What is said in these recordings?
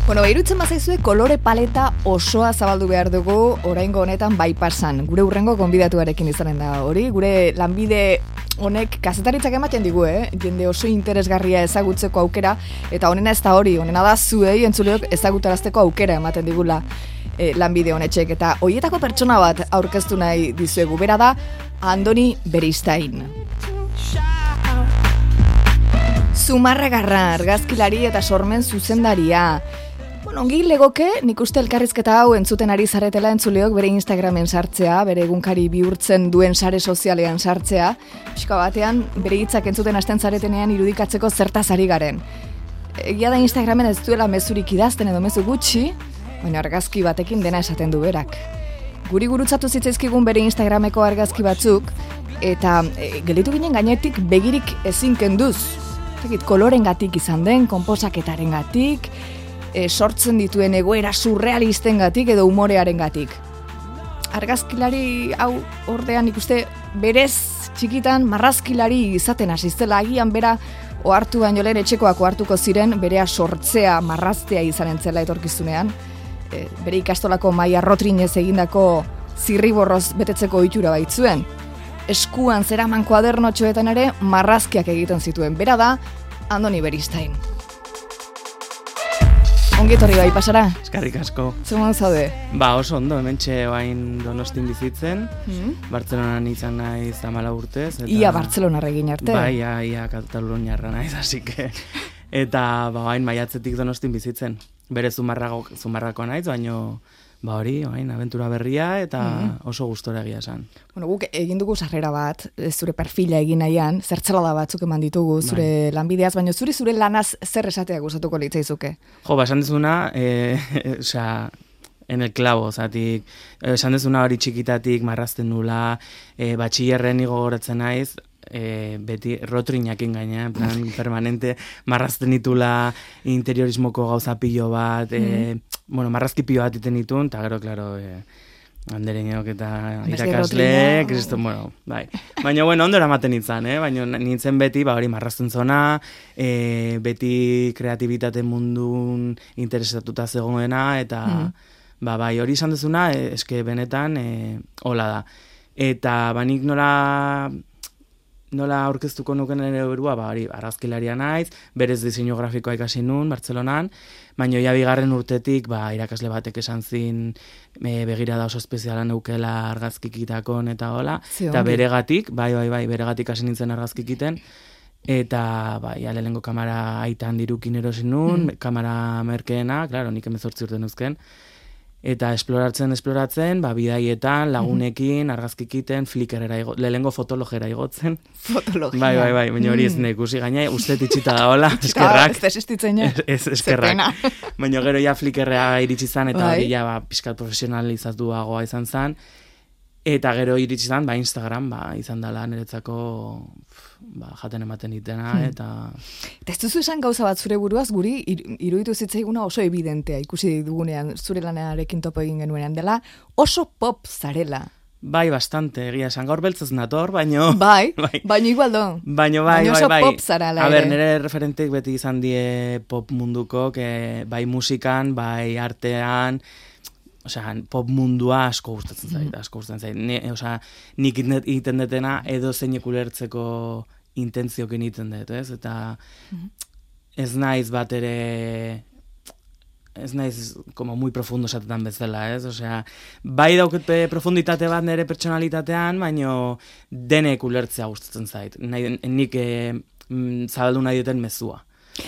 Bueno, irutzen bazaizue kolore paleta osoa zabaldu behar dugu oraingo honetan bypassan. Gure hurrengo gonbidatuarekin izanen da hori. Gure lanbide honek kazetaritzak ematen digu, jende oso interesgarria ezagutzeko aukera, eta honena ez da hori, honena da zuei entzuleok ezagutarazteko aukera ematen digula lanbide honetxek. Eta hoietako pertsona bat aurkeztu nahi dizuegu, bera da Andoni Beristain. Zumarragarra, argazkilari eta sormen zuzendaria. Ongi legoke, nik uste elkarrizketa hau entzuten ari zaretela entzuleok bere Instagramen sartzea, bere egunkari bihurtzen duen sare sozialean sartzea, pixka batean bere hitzak entzuten hasten zaretenean irudikatzeko zertaz ari garen. Egia da Instagramen ez duela mezurik idazten edo mezu gutxi, baina argazki batekin dena esaten du berak. Guri gurutzatu zitzaizkigun bere Instagrameko argazki batzuk, eta gelditu ginen gainetik begirik ezin kenduz. Kolorengatik izan den, konposaketarengatik, sortzen dituen egoera surrealistengatik edo umorearengatik. Argazkilari hau ordean ikuste berez txikitan marrazkilari izaten hasiztela, agian bera ohartu baino lehen etxekoak ohartuko ziren berea sortzea, marraztea izanen zela etorkizunean. Bere ikastolako Maia Rotrinez egindako zirriborroz betetzeko ohitura baitzuen. Eskuan zeraman kuadernotxoetan ere marrazkiak egiten zituen. Bera da Andoni Beristain. Ongi etorri bai pasara? Eskerrik asko. Zeman zaude? Oso ondo, hementxe bain Donostin bizitzen, Bartzelonan izan naiz 14 urtez. Eta... Ia Bartzelonarra egin arte? Bai, ia Kataluniarra naiz, asike. Eta bain maiatzetik Donostin bizitzen. Bere Zumarrako naiz, baino hori, abentura berria eta oso gustora egia esan. Bueno, guk egin dugu sarrera bat, zure perfila egin nahian, zertzelada batzuk eman ditugu zure lanbideaz, baina zure lanaz zer esatea gustatuko litzaizuke? Esan dezuna, en el clavo, zatik, esan dezuna hori txikitatik marrazten nula, batxillerren gogoratzen naiz, beti rotrinakin gaina, en plan permanente, marrazten ditula interiorismoko gauza pilo bat, marrazki pilo bat iten ditun, eta gero, klaro, andereñok eta irakasle, kriston, bai. Baina, ondo eramaten nintzen, baina nintzen beti, hori marrazten zona, beti kreatibitate mundun interesatuta zegoena, eta, bai, hori izan dezuna, eske benetan, hola da. Eta, nik nola aurkeztuko nuken ere burua, hori, argazkilaria naiz, berez diseinu grafikoa ikasi nun, Bartzelonan, baina ja bigarren urtetik, irakasle batek esan zin, begirada oso espeziala neukela argazkikitakon eta hola, eta beregatik, beregatik hasi nintzen argazkikiten, eta, lehenengo kamera aitan dirukin erosin nun, kamera merkeena, klaro, nik 18 urte nuzken, eta esploratzen, bidaietan, lagunekin, argazkikiten, Flickrera, lehengo fotologera igotzen. Fotologia. Bai, baina hori ez ikusi gaina, uste itxita da hola, eskerrak. Ez existitzen ja. Ez eskerrak. Baina gero ja Flickrera iritsi zan, eta hori ja pixkat profesionalizatuagoa izan zan, eta gero iritsi zan, Instagram, izan dela niretzako jaten ematen ditena, eta... Eta ez duzu esan gauza bat zure buruaz, guri iruditu zitzaiguna oso evidentea, ikusi dugunean, zure lanarekin topo egin genuenean dela, oso pop zarela. Bai, bastante, egia esan, gaur beltzaz nator, baino... Baina igual do. Baina oso pop zarala ere. Nire referentek beti izan die pop munduko, bai musikan, bai artean... pop mundua asko gustatzen zait, nik egiten detena edo zeinek ulertzeko intentziokin egiten dut, ez? Eta ez naiz bat ere, ez naiz como muy profundo esatetan bezala, ez? Bai dauket profunditate bat nire pertsonalitatean, baino denek ulertzea gustatzen zait, nik zabaldu nahi duten mezua.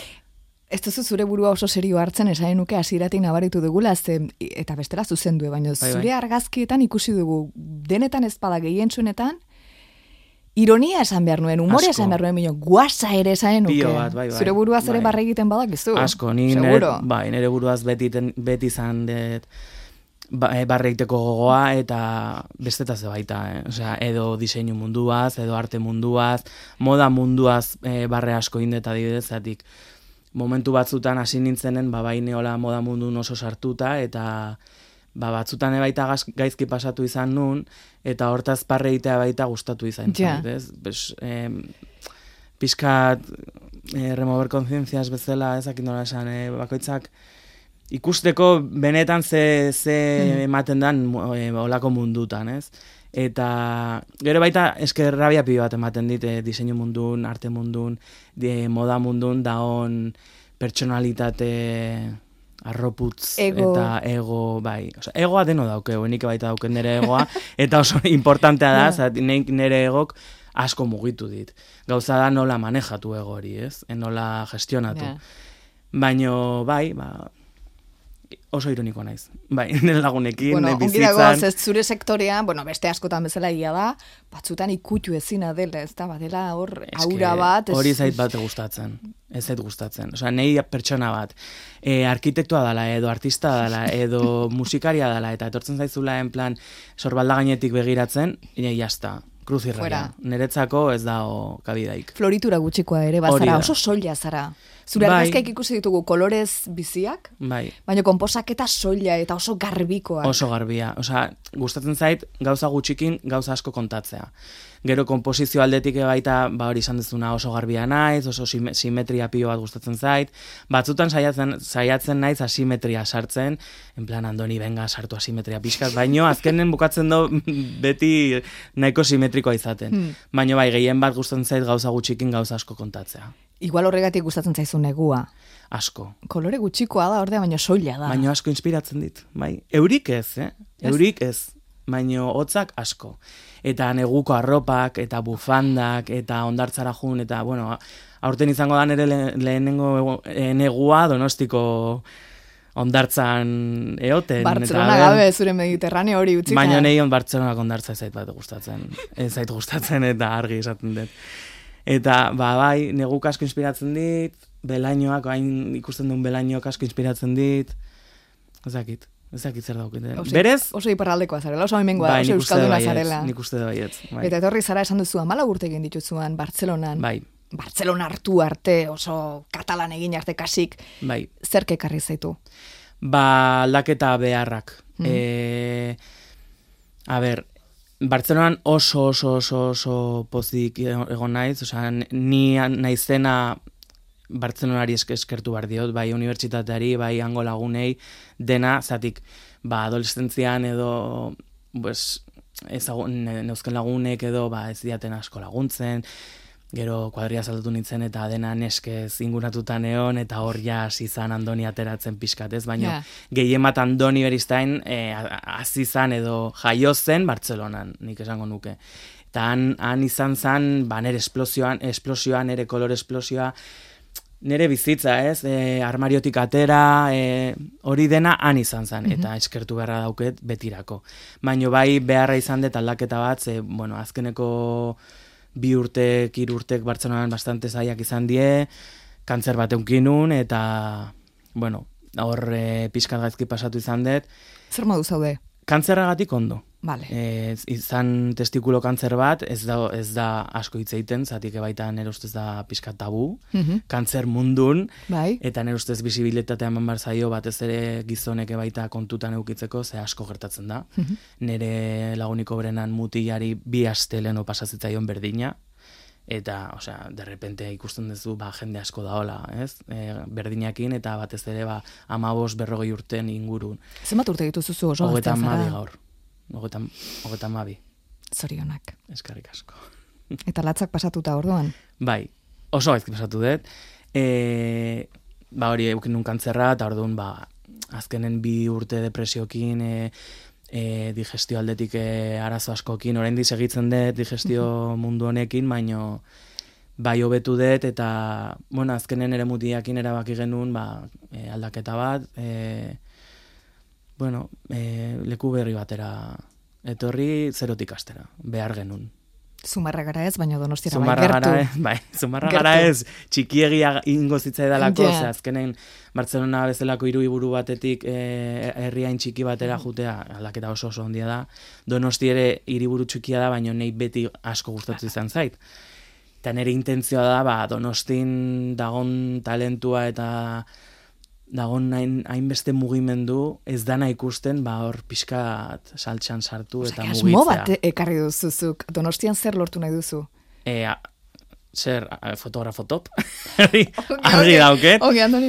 Ez duzu zure burua oso serio hartzen, esaien nuke hasieratik nabaritu dugula, eta bestela zuzendu, baina zure argazkietan ikusi dugu, denetan ezpada gehientsuenetan, ironia esan behar nuen, humorea esan behar nuen, baina guasa ere esaien nuke. Bai. Zure buruaz ere barre egiten badak izu. Asko, nire buruaz beti izan dut, barre egiteko gogoa, eta bestetaz baita, edo diseinu munduaz, edo arte munduaz, moda munduaz barre asko indeta dibedezatik. Momentu batzutan hasi nintzenen, neola moda mundun oso sartuta, eta batzutan baita gaizki pasatu izan nun, eta hortaz parre egitea baita gustatu izan. Pixkat remover kontzientziaz bezala, ezakit nola esan, bakoitzak ikusteko benetan ze ematen dan olako mundutan, ez? Eta gero baita eskerrabia pilo bat ematen dit diseinu mundun, arte mundun, moda mundun, daon pertsonalitate arroputz eta ego, bai. Osa, egoa deno dauke, nik baita dauken nire egoa, eta oso importantea da, nire egok asko mugitu dit. Gauza da nola manejatu ego hori, ez? Nola gestionatu. Baino, bai, oso ironiko naiz. Bai, nire lagunekin, bizitzan. Ongi dago, ez zure sektorea, beste askotan bezala ia da, batzutan ikutu ezina dela, ez da, badela hor aura bat. Hori zait bat gustatzen, ez zait gustatzen. Osea, nahi pertsona bat, arkitektua dela, edo artista dela, edo musikaria dela, eta etortzen zaizula en plan, sorbalda gainetik begiratzen, jazta. Kruzirraia. Niretzako ez da kabidaik. Floritura gutxikoa ere, bazara, oso soila zara. Zure argazkiak ikusi ditugu kolorez biziak, baina konposaketa soila eta oso garbikoak. Oso garbia. Osea, gustatzen zait gauza gutxikin gauza asko kontatzea. Gero konposizio aldetik baita, hori izan dezuna oso garbia naiz, oso simetria pilo bat gustatzen zait. Batzutan saiatzen naiz asimetria sartzen, en plan Andoni benga sartu asimetria pixkat, baino azkenen bukatzen do beti nahiko simetrikoa izaten. Baino bai, gehien bat gustatzen zait gauza gutxikin gauza asko kontatzea. Igual horregatik gustatzen zaizu negua. Asko. Kolore gutxikoa da, ordea, baina soila da. Baina asko inspiratzen dit, bai. Eurik ez, Eurik ez. Baina hotzak asko. Eta neguko arropak, eta bufandak, eta ondartzara jun, eta, bueno, aurten izango da nire lehenengo negua Donostiko ondartzan eoten. Bartzelona gabe zure Mediterraneo hori utzita. Baina nahi Bartzelonako ondartza ez zait bat gustatzen. Ez zait gustatzen eta argi esaten dut. Eta, bai, neguk asko inspiratzen dit, belainoak, hain ikusten duen belainoak asko inspiratzen dit, ezakit zer daukit. Berez? Oso iparraldekoa zarela, oso haimengoa, oso euskalduna zarela. Nik uste da baietz. Eta etorri zara esan duzu, 14 urte egin dituzuan Bartzelonan. Bai. Bartzelona hartu arte, oso katalan egin arte kasik. Bai. Zerk ekarri zaitu? Aldaketa beharrak. A ber, Bartzelonan oso pozik egon naiz, osea, ni naizena Bartzelonari eskertu behar diot, bai unibertsitateari, bai hango lagunei, dena, zatik, adolescentzian edo, neuzken lagunek edo, ez diaten asko laguntzen, gero kuadria saltatu nintzen eta dena neskez inguratuta neon, eta hor jas izan Andoni ateratzen pixkatez, baina gehien bat Andoni beriztain hasi zan edo jaio zen Bartzelonan, nik esango nuke. Eta han izan zan, nire esplosioa, nire kolor esplosioa, nire bizitza, armariotik atera, hori dena han izan zen, eta eskertu beharra dauket betirako. Baina bai beharra izan dut aldaketa bat, azkeneko 2 urtek, 3 urtek Bartzelonan bastante zaiak izan die, kantzer bat eunkinun, eta, hor pixkat gaizki pasatu izan dut. Zer modu zaude? Kantzerragatik ondo. Vale. Izan testikulo kantzer bat, ez da asko hitz egiten, zatik baita nire ustez da pixkat tabu, kantzer mundun, eta nire ustez bisibilitatea eman bar zaio batez ere gizonek baita kontutan eukitzeko, ze asko gertatzen da. Nire laguniko berenan mutilari 2 aste leheno pasazitzaion berdina, eta, osea, derrepente ikusten duzu, jende asko daola, ez? Berdinakin, eta batez ere, 15-20 urten ingurun. Zenbat urte dituzu oso gaztea zara? 32 gaur. 32. Zorionak. Eskerrik asko. Eta latzak pasatuta orduan? Bai, oso gaizki pasatu dut. Hori eukin nun kantzerra, eta orduan, azkenen 2 urte depresiokin, digestio aldetik arazo askokin, orain segitzen dut digestio mundu honekin, baino bai hobetu dut, eta, azkenen ere mutiakin erabaki genuen, aldaketa bat, leku berri batera etorri zerotik astera, behar genuen. Zumarragara ez, baina Donostiara bai gertu. Zumarragara ez, txikiegia ingo zitzaidalako, azkenen Bartzelona bezalako hiriburu batetik herriain txiki batera jutea, aldaketa oso handia da. Donosti ere hiriburu txikia da, baina nahi beti asko gustatu izan zait. Eta nire intentzioa da, Donostin dagon talentua eta dagon hainbeste mugimendu, ez dana ikusten, hor pixkat saltxan sartu eta mugitzea. Asmo bat ekarri duzuzuk, Donostian zer lortu nahi duzu? Zer, fotografo top? Argi dauket. Ogi, Andoni.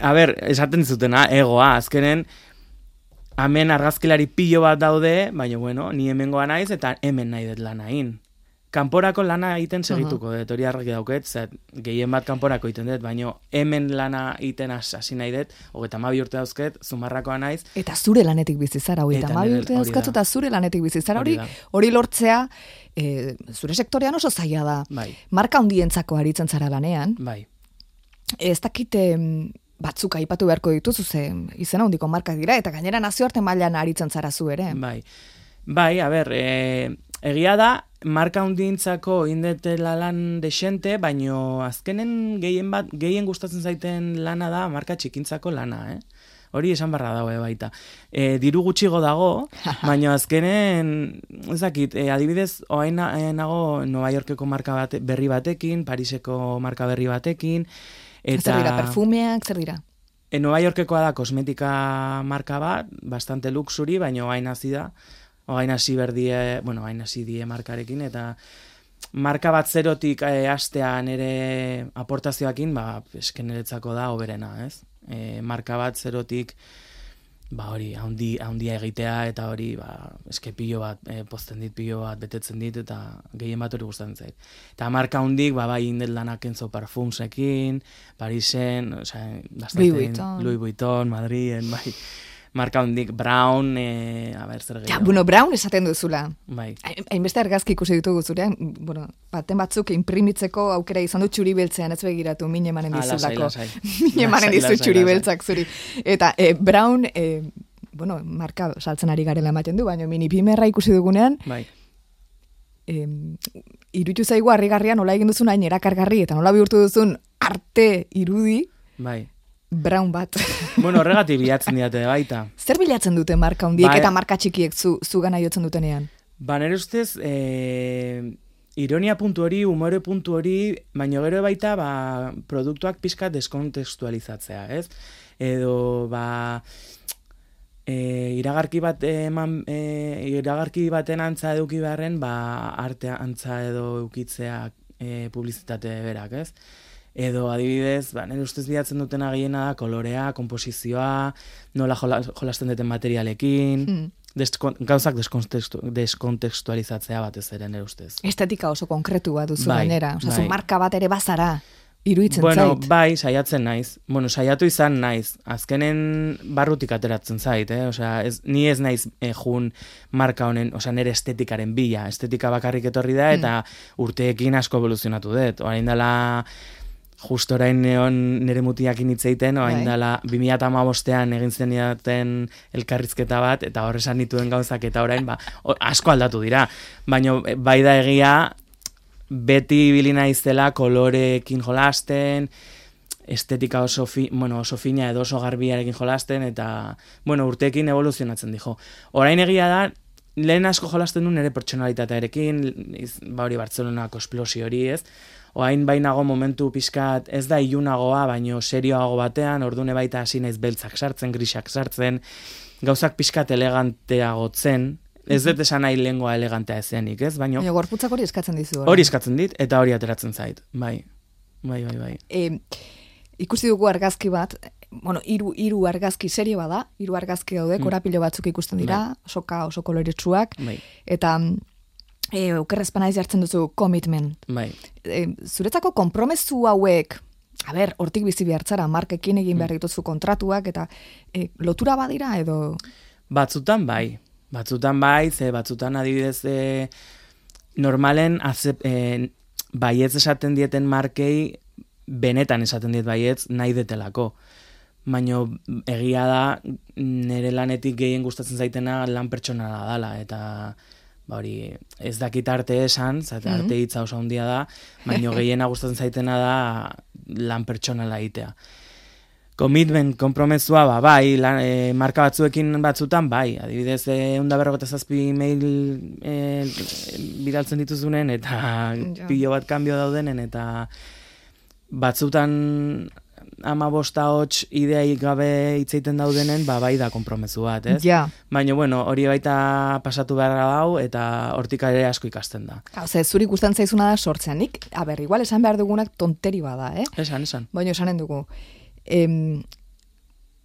A ber, esaten dizutena, egoa, azkenen, hemen argazkilari pilo bat daude, baina bueno, ni hemengoa naiz, eta hemen nahi dut lan hain. Kanporako lana egiten segituko dut, hori argi dauket, gehien bat kanporako egiten dut, baina hemen lana egiten hasi nahi dut, 32 urte dauzket, Zumarrakoa naiz. Eta zure lanetik bizizara, 32 urte dauzkatzu, eta zure lanetik bizizara, hori lortzea, zure sektorean oso zaila da. Bai. Marka handientzako aritzen zara lanean. Bai. Ez dakite batzuk aipatu beharko dituzu, ze izena handiko markak dira, eta gainera nazioarte mailan aritzen zara zu ere. Bai, a ber, egia da, marka handientzako indetela lan desente, baino azkenen gehien gustatzen zaiten lana da marka txikintzako lana, Hori esan barra dago baita. Diru gutxigo dago, baina azkenen, ezakit, adibidez, oain nago Nova Yorkeko marka berri batekin, Pariseko marka berri batekin, eta... Zer dira, perfumeak, zer dira? Nova Yorkekoa da kosmetika marka bat, bastante luxuri, baina oain hasi die markarekin, eta marka bat zerotik hastean ere aportazioakin, eskeneretzako da oberena, ez? Marka bat zerotik, hori, handia egitea, eta hori, eskepillo bat, posten dit, pilo bat, betetzen dit, eta gehien bat hori gustatzen zait. Eta marka handik, bai, indet lanak enzo parfumsekin, Parisen, Louis Vuitton, Madriden, bai, marka handik, Brown, zer gehiago. Ja, Brown esaten duzula. Bai. Hainbeste argazki ikusi ditugu zurean, baten batzuk imprimitzeko aukera izan du txuri beltzean, ez begiratu, min emanen dizulako. Min emanen dizu txuri beltzak zuri. Eta Brown, marka saltzen ari garela ematen du, baina mini pimerra ikusi dugunean, bai. Iruditu zaigu harrigarria nola egin duzun hain erakargarri, eta nola bihurtu duzun arte irudi, bai. Brown bat. Horregatik bilatzen diate baita. Zer bilatzen dute marka hundiek eta marka txikiek zu gana jotzen dutenean? Nire ustez, ironia puntu hori, humore puntu hori, baino gero baita produktuak pixka deskontekstualizatzea, ez? Edo, iragarki baten antza eduki beharren, arte antza edo eukitzea publizitate berak, ez? Edo adibidez, nire ustez bilatzen dutena gehiena da, kolorea, komposizioa, nola jolasten duten materialekin, gauzak deskontekstualizatzea batez ere nire ustez. Estetika oso konkretu bat duzu gainera, zu marka bat ere bazara, iruditzen zait. Bai, saiatzen naiz. Saiatu izan naiz. Azkenen barrutik ateratzen zait, ni ez naiz jun marka honen, nire estetikaren bila. Estetika bakarrik etorri da, eta urteekin asko evoluzionatu dut. Orain dela... Justo orain nire mutiakin hitzeiten, orain dela 2015ean egin zenidaten elkarrizketa bat, eta horresan nituen gauzak, eta orain asko aldatu dira. Baina bai da egia, beti bilina izela koloreekin jolasten, estetika oso fina edo oso garbiarekin jolasten, eta urteekin evoluzionatzen dijo. Orain egia da, lehen asko jolasten du nire pertsonalitatearekin, hori Bartzelonako esplosio hori, ez? Oain bainago momentu pixkat, ez da ilunagoa, baino serioago batean, ordune baita hasi naiz beltzak sartzen, grisak sartzen, gauzak pixkat eleganteagotzen, ez dut esan nahi lehengoa elegantea ezenik, ez? Baina gorputzak hori eskatzen dizu. Hori eskatzen dit, eta hori ateratzen zait, bai. Ikusi dugu argazki bat, hiru argazki serio bada, hiru argazki daude, korapilo batzuk ikusten dira, oso koloretsuak, eta... Okerrezpanaiz jartzen duzu commitment. Bai. Zuretzako konpromezu hauek, hortik bizi behartzara, markekin egin behar dituzu kontratuak, eta lotura badira edo... Batzutan bai, batzutan adibidez normalen baietz esaten dieten markei, benetan esaten diet baietz nahi detelako. Baina egia da, nire lanetik gehien gustatzen zaitena lan pertsonala dala, eta... hori, ez dakit arte esan, arte hitza oso handia da, baina gehiena gustatzen zaitena da lan pertsonala egitea. Commitment, konpromesua, bai, marka batzuekin batzutan, bai, adibidez, 157 mail bidaltzen dituzunen, eta pilo bat kanbio daudenen, eta batzutan 15 hots ideaik gabe hitzeiten daudenen, bai da konpromesu bat, ez? Ja. Baina, hori baita pasatu beharra dau, eta hortik ere asko ikasten da. Zuri gustan zaizuna da sortzean, nik, igual esan behar dugunak tonteri bada, Esan. Baina esanen dugu.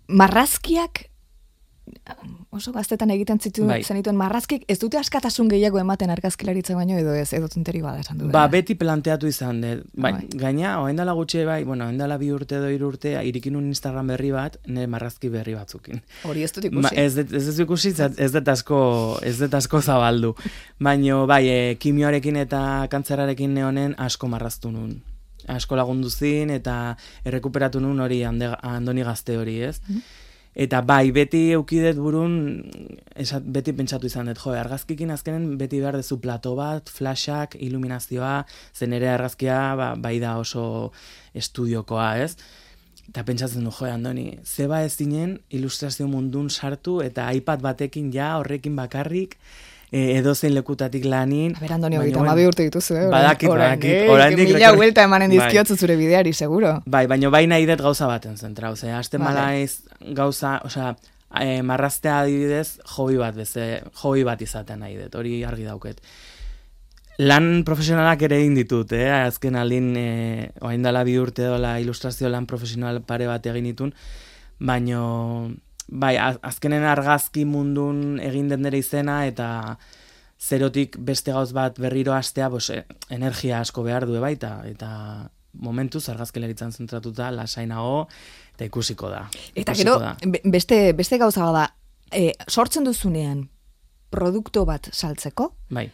marrazkiak, oso gaztetan egiten zenituen marrazkik, ez dute askatasun gehiago ematen argazkilaritza baino edo ez, edo tunteri bada esan du. Beti planteatu izan dut. Gaina, oendala gutxe oendala 2 urte edo 3 urte, irikin un Instagram berri bat, nire marrazki berri batzukin. Hori ez dut ikusi. Ez dut ikusi, ez dut asko zabaldu. Baina, kimioarekin eta kantzerarekin neonen asko marraztu nun. Asko lagundu zin eta errekuperatu nun hori Andoni Gazte hori, ez? Eta beti eukidet burun, beti pentsatu izan dut, argazkikin azkenen beti behar dezu plato bat, flashak, iluminazioa, zen ere argazkia bai da oso estudiokoa, ez? Eta pentsatzen du, Andoni, zeba ez zinen ilustrazio mundun sartu eta iPad batekin horrekin bakarrik, edozein lekutatik lanin. A ber, Andoni, 32 urte dituzu, Badakit. Mila huelta emanen dizkiotzu zure bideari, seguro. Baina nahi dut gauza baten zentrau. Hasten malaiz gauza, marraztea adibidez, hobi bat izaten nahi dut, hori argi dauket. Lan profesionalak ere egin ditut, azken aldin, oain dela 2 urte dola ilustrazio lan profesional pare bat egin ditun, baino... azkenen argazki mundun egin den nire izena eta zerotik beste gauz bat berriro hastea energia asko behar du eta momentuz argazkilaritzan zentratuta lasainago eta ikusiko da. Eta gero, beste gauza bada, sortzen duzunean produktu bat saltzeko? Bai.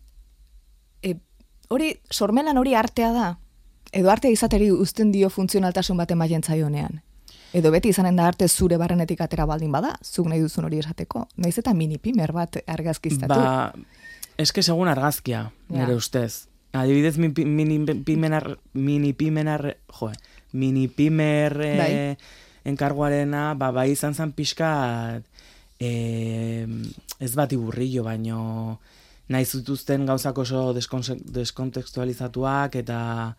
Sormelan hori artea da? Edo artea izateri uzten dio funtzionaltasun bat emaien zaionean? Edo beti izanen da arte zure barrenetik atera baldin bada, zuk nahi duzun hori esateko. Naiz eta mini-pimer bat argazkiztatu. Eske segun argazkia, nire ustez. Adibidez mini-pimer enkarguarena, bai izan zan pixka ez bat iburrillo, baino nahi zutuzten gauzak oso deskontekstualizatuak eta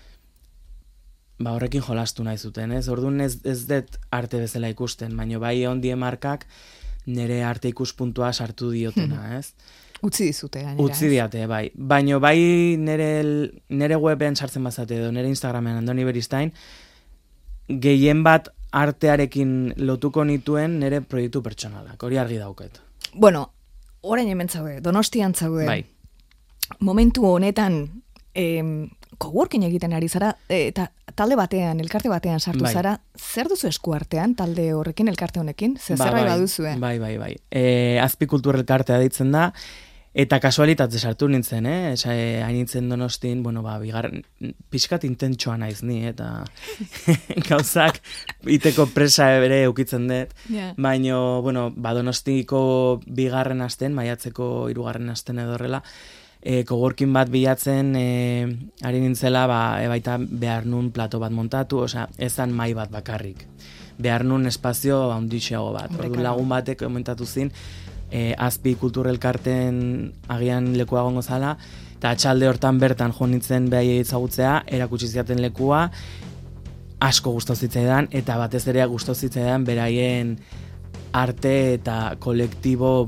horrekin jolastu nahi zuten, ez? Orduan ez dut arte bezala ikusten, baina bai ondie markak nire arte ikuspuntua sartu diotena, ez? Utzi dizute, gainera. Utzi diate, bai. Baina bai nire weben sartzen bazate edo nire Instagramen Andoni Beristain, gehien bat artearekin lotuko nituen nire proiektu pertsonalak, hori argi dauket. Bueno, orain hemen zaude, Donostian zaude. Bai. Momentu honetan coworking egiten ari zara, eta talde batean, elkarte batean sartu zara, zer duzu eskuartean talde horrekin, elkarte honekin? Zerbait baduzue? Bai. Azpikultur elkartea deitzen da, eta kasualitatze sartu nintzen, hain nintzen Donostin, bigarren, pixkat intentsoa naiz ni, eta gauzak iteko presa ere eukitzen dut, baina, Donostiko bigarren asten, maiatzeko 3. asten edo horrela, coworking bat bilatzen ari nintzela baita behar nun plato bat montatu, ezan mai bat bakarrik. Behar nun espazio handixeago bat. Lagun batek komentatu zin, azpi kulturelkarten agian lekua gongo zala, eta atxalde hortan bertan jo nintzen behai ezagutzea, erakutsi ziaten lekua, asko gustatu zitzaidan, eta batez ere gustatu zitzaidan beraien arte eta kolektibo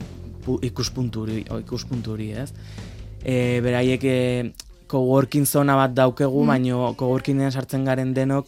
ikuspunturi, ez? Beraiek coworking zona bat daukegu, baino coworkingen sartzen garen denok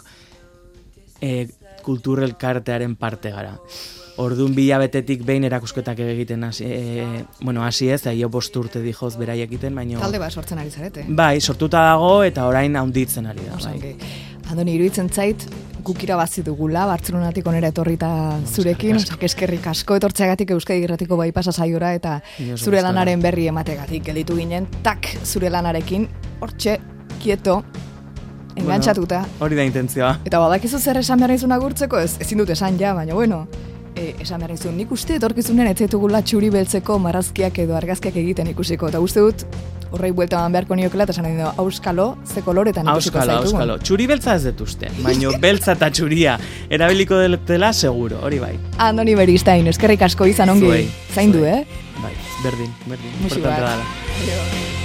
kulturelkartearen parte gara. Orduan 2 hilabetetik behin erakusketak egiten hasi ez, jo 5 urte dijoz beraiek egiten, baino... Talde bat sortzen ari zarete. Bai, sortuta dago eta orain handitzen ari da. Andoni, iruditzen zait, guk irabazi dugula, Bartzelonatik onera etorrita zurekin, eskerrik asko etortzeagatik Euskadi Irratiko bai pasa saiora eta zure lanaren berri emategatik gelditu ginen, zure lanarekin, hortxe, kieto, engantzatuta. Hori da intentzioa. Eta badakizu zer esan behar izun agurtzeko, ezin dut esan ja, baina esan behar izun, nik uste etorkizunen etzetugula txuri beltzeko marrazkiak edo argazkiak egiten ikusiko, eta uste dut, horrei buelta beharko niokela, eta esan nahi dugu, auskalo, ze koloretan ikusiko zaitu. Auskalo, txuri beltza ez dut uste, baina beltza eta txuria erabiliko dela seguro, hori bai. Andoni Beristain, eskerrik asko izan ongi, zaindu, Bai, berdin, importante dala.